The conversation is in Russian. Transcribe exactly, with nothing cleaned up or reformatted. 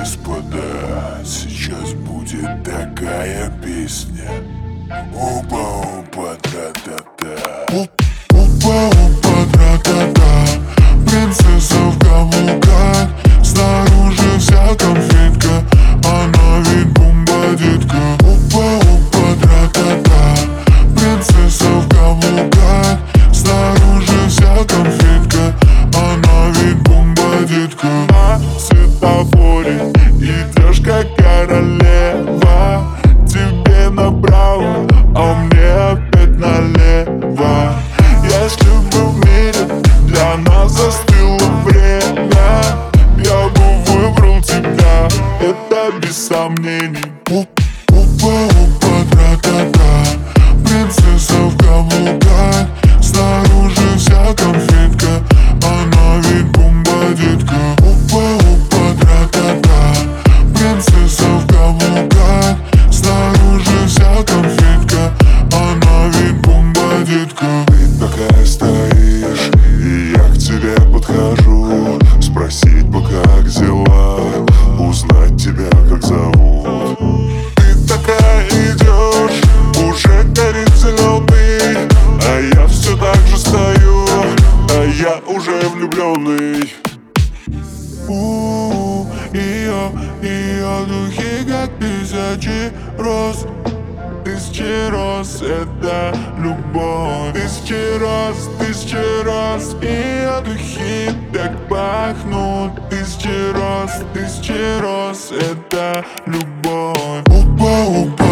господа, сейчас будет такая песня. Опа-опа, тра-та-та. Опа-опа, тра-та-та. Принцесса в каблуках, снаружи вся конфетка, она ведь бомба, детка. Опа-опа, тра-та-та. Принцесса в каблуках, снаружи вся конфетка, она ведь бомба, детка. На светофоре идешь как королева, тебе направо, а мне опять налево. Если бы в мире для нас застыло время, я бы выбрал тебя, это без сомнений. Опа-опа, тра-та-та. Принцесса в каблуках, снаружи вся конфетка, она ведь бомба, детка. Опа-опа, тра-та-та. Принцесса в каблуках, снаружи вся конфетка, она ведь бомба, детка. Ты такая стоишь, и я к тебе подхожу, спросить бы, как дела, узнать тебя, как зовут. Ты такая идешь, уже горит зеленый, а я все так же стою, а я уже влюбленный. У-у-у, ее, ее духи как тысячи роз. Тысячи роз — это любовь. Тысячи роз, тысячи роз, ее духи так пахнут. Тысячи роз, тысячи роз — это любовь. Опа-опа.